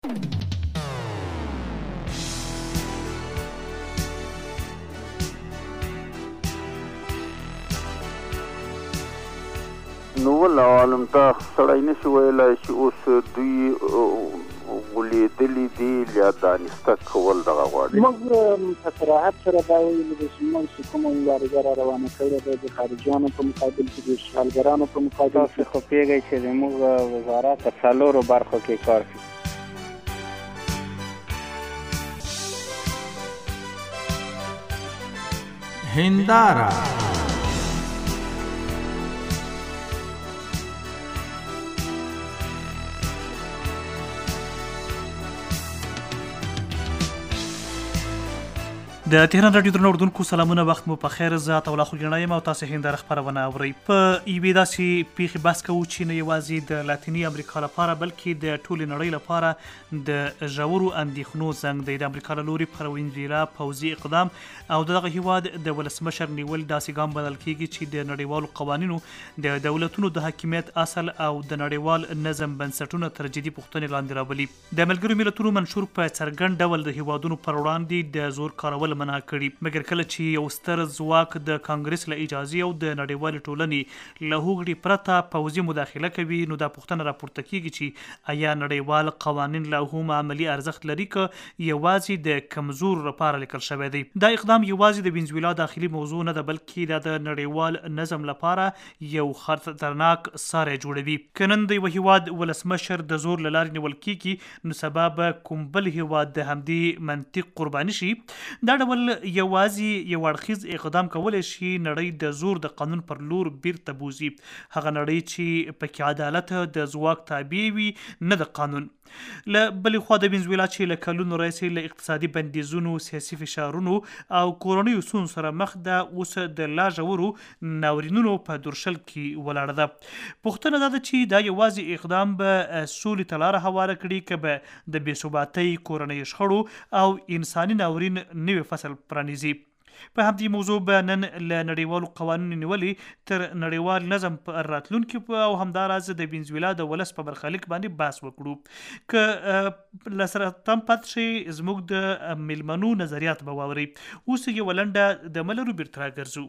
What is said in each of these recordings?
نو ول عالم ته سړی نشي ویلی چې اوس دوی ولیدلي دي یا دانسته کول دغه غواړي. موږ په صراحت سره دا ویلي ده چې موږ چې کومه مبارزه را روانه کړې ده د خارجیانو په مقابل کې د اشغالګرانو په مقابل کې، خو پوهېږئ چې زموږ وزارت په څلورو برخو کې کار کوي. هنداره د تهران رادیو درنو اردوونکو سلامونه، وخت مو په خیر. زه عطاالله خوږیڼی یم او تاسو هنداره خپرونه اورئ. په یوې داسې پیښې بحث کوو چې نه یوازې د لاتیني امریکا لپاره بلکې د ټولې نړۍ لپاره د ژورو اندېښنو زنګ دی. د امریکا له لوري پر وینزویلا پوځي اقدام او دغه هیواد د ولسمشر نیول داسې ګام بلل کېږي چې د نړیوالو قوانینو د دولتونو د حاکمیت اصل او د نړیوال نظم بنسټونه تر جدي پوښتنې لاندې راولي. د ملګرو ملتونو منشور په څرګند ډول د هیوادونو پر وړاندې د زور کارول منع کړي، مګر کله چې یو ستر ځواک د کانګرس له اجازې او د نړیوالې ټولنې له هوکړې پرته پوځي مداخله کوي، نو دا پوښتنه راپورته کېږي چې آیا نړیوال قوانین لا هم عملي ارزښت لري که یوازې د کمزور لپاره لیکل شوی دی. دا اقدام یوازې د وینزویلا داخلي موضوع نه ده، بلکې دا د نړیوال نظم لپاره یو خطرناک ساری جوړوي. که نن د یوه هیواد ولسمشر د زور له لارې نیول کېږي، نو سبا به کوم بل هیواد د همدې منطق قرباني شي. دا ډول یوازې یو اړخیز اقدام کولی شي نړۍ د زور د قانون پر لور بیرته بوزي، هغه نړۍ چې پکې عدالت د ځواک تابع وي نه د قانون. له بلې خوا د وینزویلا چې له کلونو راهیسې له اقتصادي بندیزونو، سیاسي فشارونو او کورنیو ستونزو سره مخ ده، اوس د لا ژورو ناورینونو په درشل کې ولاړه ده. پوښتنه دا ده چې دا یوازې اقدام به سولې ته لاره هواره کړي که به د بې ثباتۍ، کورنیو شخړو او انساني ناورین نوی فصل پرانیزي. په همدې موضوع به نن له نړیوالو قوانینو نیولې تر نړیوال نظم په راتلونکي او همداراز د وینزویلا د ولس په برخلیک باندې بحث وکړو. که له سره تم پاتې شي، زموږ د میلمنو نظریات به واورئ. اوس یوه لنډه د ملرو بیرته راګرځو.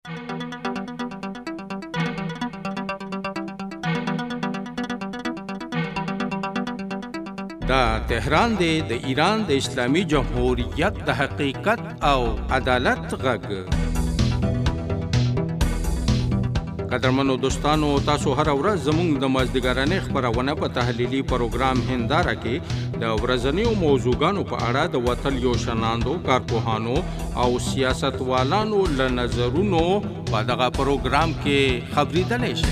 دا تهران دی، د ایران د اسلامي جمهوریت د حقیقت او عدالت غږ. قدرمنو دوستانو، تاسو هر ورځ زموږ د مازدیګرانۍ خپرونه په تحلیلي پروګرام هنداره کې د ورځنیو موضوعګانو په اړه د وطن یو شناندو کارپوهانو او سیاستوالانو له نظرونو په دغه پروګرام کې خبرېدلی شئ.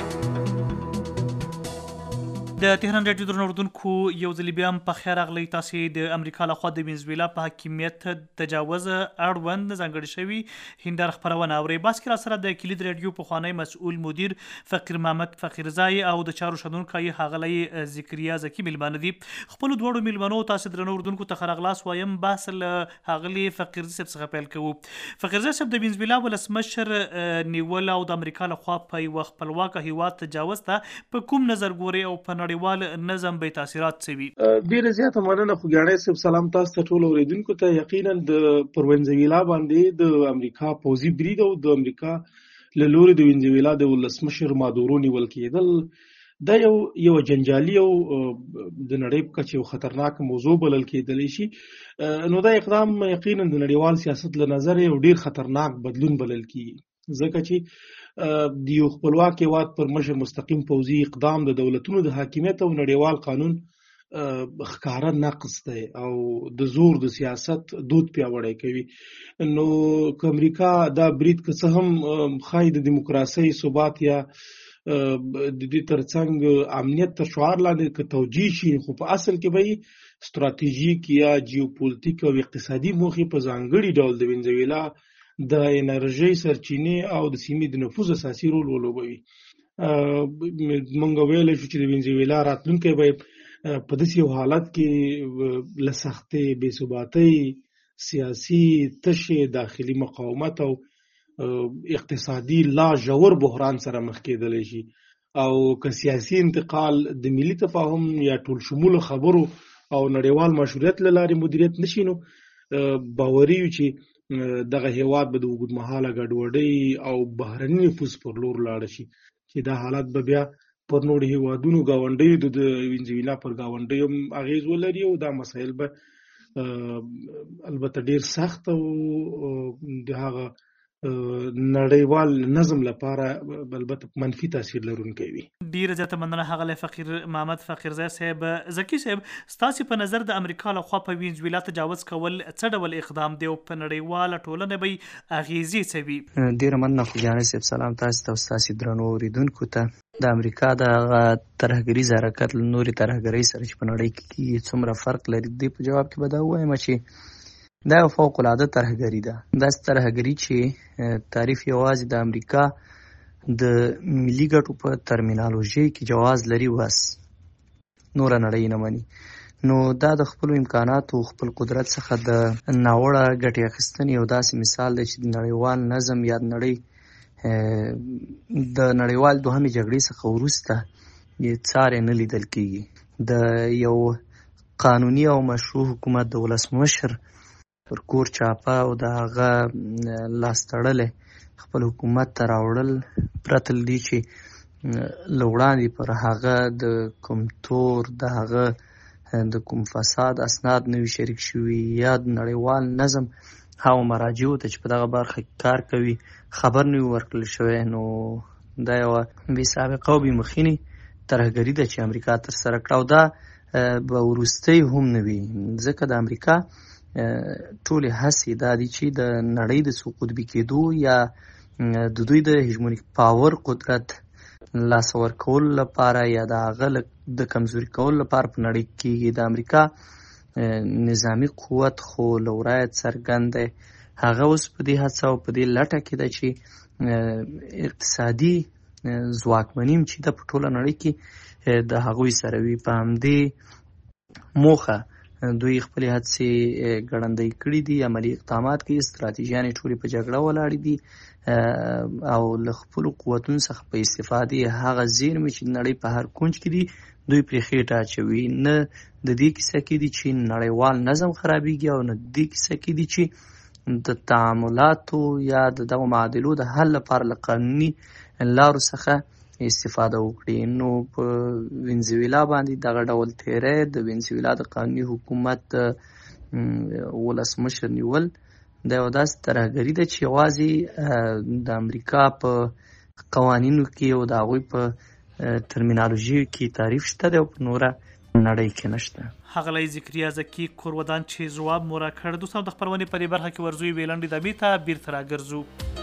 د تهران رادیو درنو اردوونکو یو ځل بیا هم په خیر راغلی. تاسې د امریکا لخوا د وینزویلا په حاکمیت تجاوز اړوند ځانګړې شوي هنداره خپرونه اورئ. بحث کې راسره د کلید رادیو پخوانی مسؤل مدیر فقیر محمد فقیرزای او د چارو شنونکی ښاغلی ذکریا زکي میلمانه دي. خپلو دواړو میلمنو تاسې درنو اردوونکو ته ښه راغلاست وایم. بحث له ښاغلي فقیرزي صاحب څخه پیل کوو. فقیرزي صاحب، د وینزویلا ولسمشر نیول او د امریکا لخوا په یوه خپلواکه هیواد تجاوز ته په کوم نظر ګورئ او په نړیوال نظم به تاثیرات څه وي؟ ډیره زیاته مننه خوږیاڼی صاحب. سلام تاسو ته ټولو اورېدونکو ته. یقینا پر وینزویلا باندې د امریکا پوځي برید او د امریکا له لوري د وینزویلا د ولسمشر مادورو نیول کېدل دا یو جنجالي او د نړۍ په کچه یو خطرناک موضوع بلل کېدلی شي. نو دا اقدام یقینا د نړیوال سیاست له نظره یو ډیر خطرناک بدلون بلل کېږي، ځکه چې د یو خپلواک هیواد پر مشر مستقیم پوځي اقدام د دولتونو د حاکمیت او نړیوال قانون ښکاره نقص دی او د زور د سیاست دود پیاوړی کوي. نو که امریکا دا برید که څه هم ښایي د دیموکراسۍ ثبات یا د دې ترڅنګ امنیت تر شعار لاندې که توجیه شي، خو په اصل کې به ستراتیژیک یا جیوپولیټیک او اقتصادي موخې په ځانګړي ډول د وینزویلا د انرژۍ سرچینې او د سیمې د نفوذ اساسي رول ولوبوي. موږ ویلی شو چې د وینزویلا راتلونکی به په داسې یو حالت کې له سختې بې ثباتۍ، سیاسي تشې، داخلي مقاومت او اقتصادي لا ژور بحران سره مخ کېدلی شي. او که سیاسي انتقال د ملي تفاهم یا ټول شموله خبرو او نړیوال مشروعیت له لارې مدیریت نشي نو باوري یو چې دغه هیواد به د اوږدمهاله ګډوډۍ او بهرني نفوذ پر لور لاړ شي چې دا حالت به بیا پر نورو هیوادونو ګاونډیو د وینزویلا پر ګاونډیو هم اغېز ولري او دا مسایل به البته ډیر سخت او د هغه نړیوال نظم لپاره البته منفي تاثیر لرونکی وي. ډیره زیاته مننه ښاغلی فقیر محمد فقیرزی صاحب. ذکي صاحب، ستاسې په نظر د امریکا لخوا په وینزویلا تجاوز کول څه ډول اقدام دی او په نړیواله ټولنه به یې اغیزې څه وي؟ ډیره مننه خوږیاڼی صاحب. سلام تاسو ته او ستاسې درنو اورېدونکو ته. د امریکا د ترهګریز حرکت له نورې ترهګرۍ سره چې په نړۍ کې څومره فرق لري، د دې په جواب کې به دا ووایم چې دا یو فوق العاده ترهګري ده. داسې ترهګري چې تعریف یوازې د امریکا د ملي ګټو په ترمینالوژي کې جواز لري، بس نوره نړۍ نه مني. نو دا د خپلو امکاناتو خپل قدرت څخه د ناوړه ګټې اخیستنې یو داسې مثال دی چې د نړیوال نظم یا د نړیوال دوهمې جګړې څخه وروسته یې څاری نه لیدل کېږي. د یو قانوني او مشروع حکومت د ولسمشر پر کور چاپه او د هغه لاس تړلی خپل حکومت ته راوړل پرته له دې چې له وړاندې پر هغه د کوم تور د هغه د کوم فساد اسناد نه وي شریک شوي یا د نړیوال نظم هغو مراجعو ته چې په دغه برخه کې کار کوي خبر نه وي ورکړل شوی. نو دا یوه بې سابقه او بې مخینې ترهګري ده چې امریکا ترسره کړه او دا به وروستی هم نه وي، ځکه د امریکا ټولې هڅې دا دي چې د نړۍ د څو قطبي کېدو یا د دوی د هیژمونیک پاور قدرت لاسه ورکولو لپاره یا د هغه د کمزوري کولو لپاره په نړۍ کې د امریکا نظامی قوت خو له ورایه څرګند دی. هغه اوس په دې هڅه او په دې لټه کې ده چې اقتصادي ځواکمني چې ده په ټوله نړۍ کې د هغوی سره وي. په همدې موخه دوی خپلې هڅې ګړندۍ کړي دي، عملي اقدامات کوي، ستراتیژیانې ټولې په جګړه ولاړې دي او له خپلو قوتونو څخه په استفادې هغه زیرمې چې د نړۍ په هر کونج کې دي دوی پرې خېټه اچوي. نه د دې کیسه کې دي چې نړیوال نظم خرابېږي او نه د دې کیسه کې دي چې د تعاملاتو یا د دغو معادلو د حل لپاره له قانوني لارو څخه استفاده وکړي. نو په وینزویلا باندې دغه ډول تیری د وینزویلا د قانوني حکومت ولسمشر نیول دا یو داسې ترهګري ده چې یوازې د امریکا په قوانینو کې او د هغوی په ترمینالوژي کې تعریف شته دی او په نوره نړۍ کې نشته. ښاغلی ذکریا زکي کورودان چې ځواب مو راکړ. دوستانو د خپرونې په دې برخه کې ورځو یوې لنډې دمې ته بیرته راګرځو.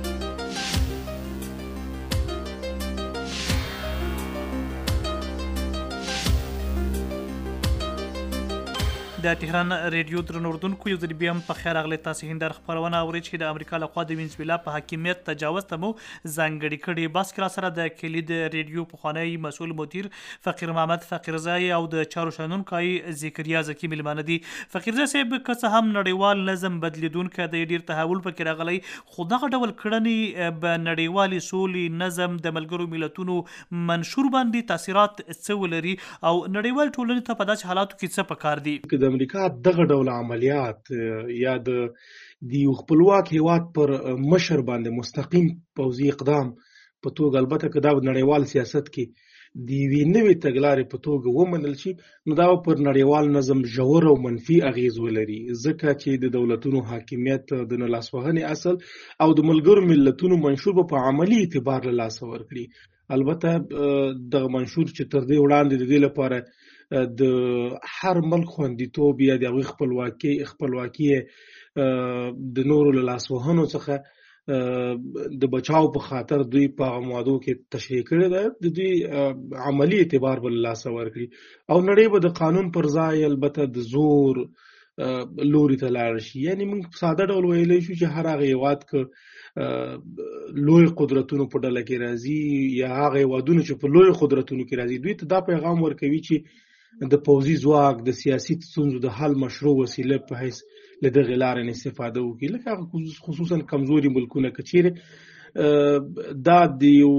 د تهران ریډیو درنو اردوونکو یو ځل بیا هم په خیر راغلی. تاسو هنداره خپرونه اورئ چې د امریکا لخوا د وینزویلا په حاکمیت تجاوز ته مو ځانګړې کړې. بس کې راسره د کلید ریډیو پخوانی مسؤل مدیر فقیر محمد فقیرزی او د چارو شنونکی ذکریا زکي مېلمانه دي. فقیرزی صاحب که څه هم نړیوال نظم بدلیدونکی دی، ډېر تحول پکې راغلی، خو دغه ډول کړنې به نړیوالې سولې نظم د ملګرو ملتونو منشور باندې تاثیرات څه ولري او نړیوال ټولنې ته په داسې حالاتو کې څه پکار دي؟ د امریکا دغه ډول عملیات یا د یو خپلواک هیواد پر مشر باندې مستقیم پوځي اقدام په توګه، البته که دا نړیوال سیاست کې د یوې نوې تګلارې په توګه ومنل شي، نو دا پر نړیوال نظم ژور او منفي اغیز ولري، ځکه چې د دولتونو حاکمیت د نه لاسوهنې اصل او د ملګرو ملتونو منشور په عملی اعتبار له لاسه ورکړي. البته دغه منشور چې تر دې وړاندې د دې لپاره د هر ملک خوندیتوب یا د هغوی خپلواکي د نورو له لاسوهنو څخه د بچاو په خاطر دوی په هغه موادو کې تشریح کړې ده، د دوی عملی اعتبار به له لاسه ورکړي او نړۍ به د قانون پر ځای البته د زور لوري ته لاړ شي. یعنې موږ په ساده ډول ویلی شو چې هر هغه هیواد که لوی قدرتونو په ډله کې راځي یا هغه هیوادونه چې په لوی قدرتونو کې راځي، دوی ته دا پیغام ورکوي چې د پوځي ځواک د سیاسي ستونزو د حل مشروع وسیله په حیث له دغې لارې نه استفاده وکړي. لکه خصوصا کمزوري ملکونه که چیرې دا د یو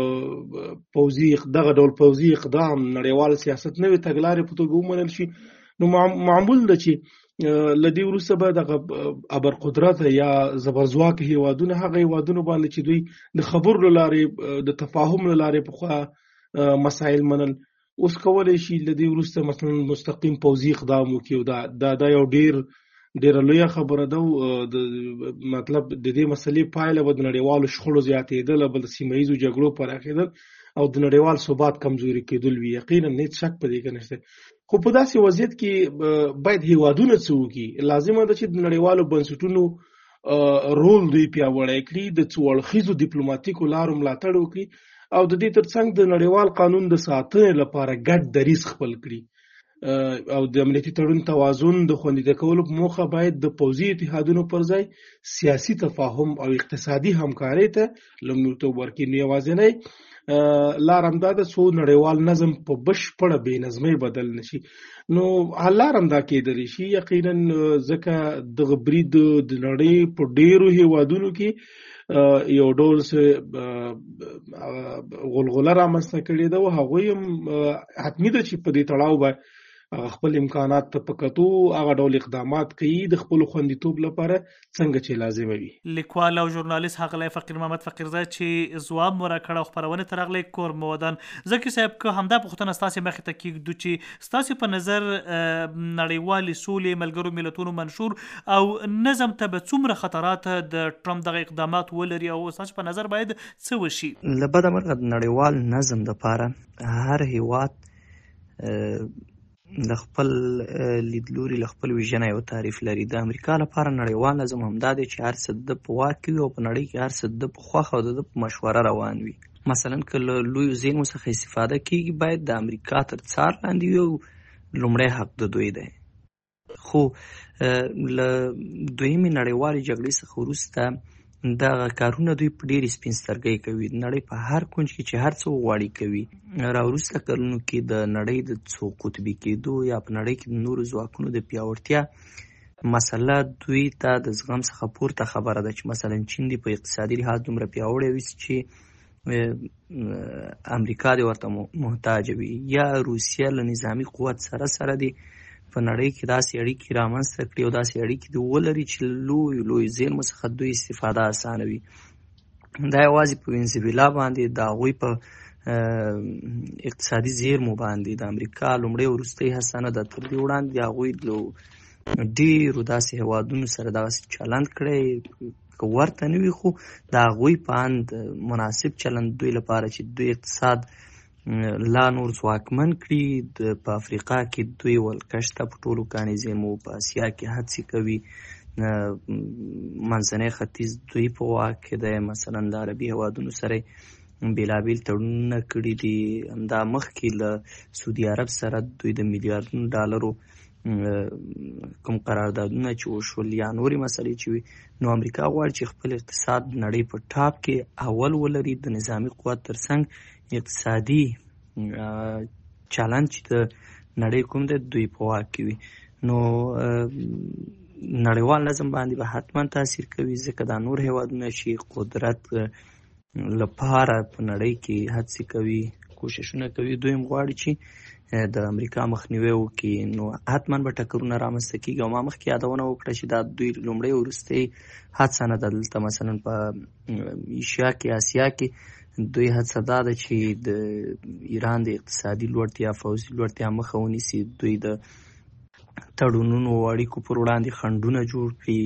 دغه ډول پوځي اقدام نړیوال سیاست نوې تګلارې په توګه ومنل شي، نو معمول ده چې لدی وروسته به دغه ابرقدرت یا زبرځواک هیوادونه هغه هیوادونه باندې چې دوی د خبرو له لارې د تفاهم له لارې پخوا مسایل منل اوس کولی شي لدی وروسته مثلا مستقیم پوځي اقدام وکړي. دا یو ډېره لویه خبره ده. مطلب د دې مسلې پایله به د نړیوالو شخړو زیاتېدل، بل سیمه ییزو جګړو پراخېدل او د نړیوال ثبات کمزوري کېدل وي. یقینا هېڅ شک په دې کې نشته. خو په داسې وضعیت کې باید هیوادونه څه وکړي؟ لازمه ده چې د نړیوالو بنسټونو رول دوی پیاوړی کړي، د څو اړخیزو ډیپلوماتیکو لارو ملاتړ وکړي او د دې ترڅنګ د نړیوال قانون د ساتنې لپاره ګډ دریځ خپل کړي او د امنیتي تړون توازن د خوندي کولو په موخه باید د پوځي اتحادونو پر ځای سیاسي تفاهم او اقتصادي همکارۍ ته لومړیتوب ورکړي. نو یوازینی لار همدا ده څو نړیوال نظم په بشپړه بې نظمۍ بدل نشي. نو لار همدا کېدلی شي یقینا، ځکه دغه برید د نړۍ په ډېرو هیوادونو کې یو ډول غلغله رامنځته کړې ده او هغوی هم حتمي ده چې په دې تړاو به خپل امکانات ته په کتو هغه ډول اقدامات کوي د خپل خوندیتوب لپاره څنګه چې لازمه وي. لیکوال او ژورنالیست ښاغلی فقیر محمد فقیرزی چې ځواب مو راکړ او خپرونې ته راغلی کور مودان. ذکي صاحب که همدا پوښتنه ستاسې مخې ته کېږدو چې ستاسې په نظر نړیوالې سولې، ملګرو ملتونو منشور او نظم ته به څومره خطرات د ټرمپ دغه اقدامات ولري او ستاسې په نظر باید څه وشي؟ له بده مرغه د نړیوال نظم دپاره هر هیواد د خپل لیدلوري له خپل ویژن یو تعریف لري. د امریکا لپاره نړیوال نظم همدا دی چې هر څه د په واک کې وي او په نړۍ کې هر څه د په خوښه او د په مشوره روان وي. مثلا که له لویو زیرمو څخه استفاده کېږي باید د امریکا تر څار لاندې وي او لومړی حق د دوی دی. خو له دویمې نړیوالې جګړې څخه وروسته دغه کارونه دوی په ډېرې سپین سترګۍ کوي. د نړۍ په هر کونج کې چې هر څه وغواړي کوي. راوروسته کلونو کې د نړۍ د څو قطبي کېدو یا په نړۍ کې د نورو ځواکونو د پیاوړتیا مسله دوی ته د زغم څخه پورته خبره ده چې مثلا چین دی په اقتصادي لحاظ دومره پیاوړی وي چې امریکا دی ورته محتاج وي، یا روسیه له نظامي قوت سره دی په نړۍ کې داسې اړیکې رامنځته کړي او داسې اړیکې دې ولري چې لوی زیرمو څخه دوی استفاده اسانه وي. دا یوازې په وینزویلا باندې د هغوی په اقتصادي زیرمو باندې د امریکا لومړی وروستۍ هڅه نه ده. تر دې وړاندې د هغوی ډېرو داسې هیوادونو سره دغسې چلند کړی که ورته نه وي، خو د هغوی په اند مناسب چلند دوی لپاره چې دوی اقتصاد لا نور ځواکمن کړي. په افریقا کې دوی ولکه شته، په ټولو کاني زیرمو په اسیا کې هڅې کوي. منځنی ختیځ دوی په واک کې دی. مثلا د عربي هیوادونو سره بېلابېل تړونونه کړي دي. همدا مخکې له سعودي عرب سره دوی د میلیاردونو ډالرو کوم قراردادونه چې وشول یا نورې مسلې چې وي. نو امریکا غواړي چې خپل اقتصاد د نړۍ په ټاپ کې اول ولري، د نظامي قوت ترڅنګ اقتصادي چلند چې د نړۍ کوم دی دوی په واک کې وي. نو نړیوال نظم باندې به حتما تاثیر کوي، ځکه دا نور هیوادونه چې قدرت لپاره په نړۍ کې هڅې کوي، کوششونه کوي، دوی هم غواړي چې د امریکا مخنیوی وکړي. نو حتما به ټکرونه رامنځته کېږي او ما مخکې یادونه وکړه چې دا دوی لومړی وروستۍ هڅه نه ده. دلته مثلا په ایشیا کې، اسیا کې دوی هڅه دا ده چې د ایران د اقتصادي لوړتیا، پوځي لوړتیا مخه ونیسي. دوی د تړونونو اړیکو پر وړاندې خنډونه جوړ کړي.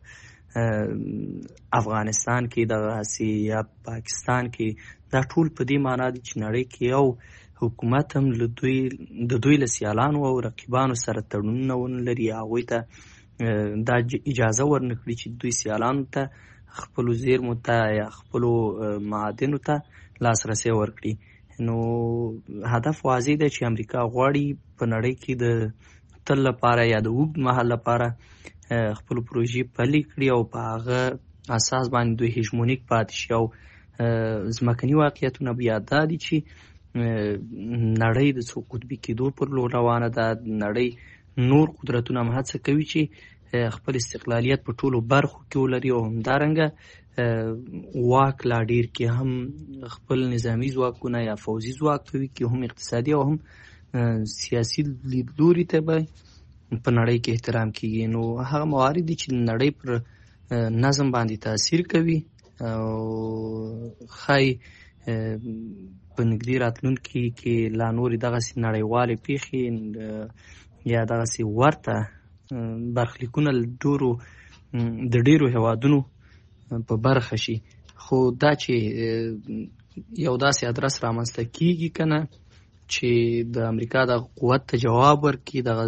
په افغانستان کې دغسې یا پاکستان کې دا ټول په دې معنا دي چې نړۍ کې یو حکومت هم د دوی له سیالانو او رقیبانو سره تړونونه ونه لري، هغوی ته دا اجازه ورنه کړي چې دوی سیالانو ته خپلو زیرمو ته یا خپلو معادنو ته لاسرسی ورکړي. نو هدف واضح دی چې امریکا غواړي په نړۍ کې د تل لپاره یا د اوږد مهال لپاره خپلو پروژې پلي کړي او په هغه اساس باندې دوی هیژمونیک پاتې شي. او ځمکني واقعیتونه بیا دا دي چې نړۍ د څو قطبي کېدو پر لور روانه ده. نړۍ نور قدرتونه هم هڅه کوي چې خپل استقلالیت په ټولو برخو کې ولري او همدارنګه واک لا ډیر کې هم خپل نظامی ځواکونه یا فوزي ځواک کوي کې هم اقتصادي او هم سیاسي لیدلوري ته به په نړۍ کې احترام کیږي. نو هغه موارد دي چې نړۍ پر نظم باندې تاثیر کوي او ښایي په نږدې راتلونکي کې لا نورې دغسې نړیوالې پیښې یا دغسې ورته برخلیکونه د ډېرو هیوادونو په برخه شي. خو دا چې یو داسې ادرس رامنځته کیږي که نه چې د امریکا د قوت ته جواب ورکړي، دغه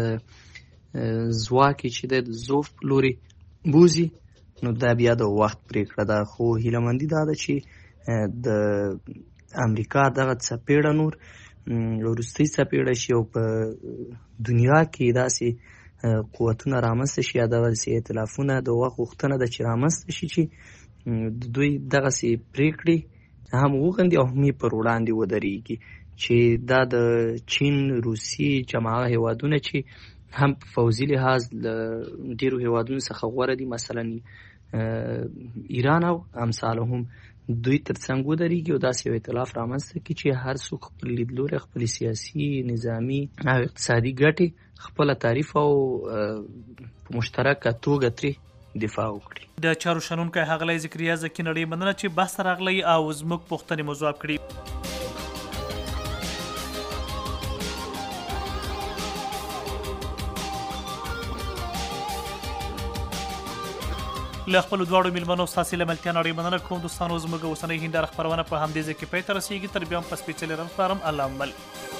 ځواک یې چې دی د ضعف په لوري بوځي، نو دا بیا د وخت پرېکړه ده. خو هیلهمندي دا ده چې د امریکا دغه څپېړه نور وروستۍ څپېړه شي او په دنیا کې داسې قوتونه رامنځته شي یا دغسې ائتلافونه د وخت غوښتنه ده چې رامنځته شي چې د دوی دغسې پرېکړې هم وغندي او هم یې پر وړاندې ودرېږي، چې دا د چین، روسیې جماعه هیوادونه چې هم په پوځي لحاظ له ډېرو هیوادونو څخه غوره دي، مثلا ایران او امثاله هم دوی تر څنګ ودرېږي او داسې یو ائتلاف رامنځته کړي چې هر څوک خپل لیدلوری، خپلې سیاسي، نظامي او اقتصادي ګټې خپله تعریف او په مشترکه توګه ترې دفاع وکړي. د چارو شنونکی ښاغلی ذکریا زکي نړۍ مننه چې بحث ته راغلی او زموږ پوښتنې مو ځواب کړي. له خپلو دواړو میلمنو ستاسې له ملتیا نړۍ مننه کوم. دوستانو زموږ اوسنۍ هنداره خپرونه په همدې ځای کې پای ته رسېږي. تر بیا هم په سپېڅلي رنګ سپارم. الله مل.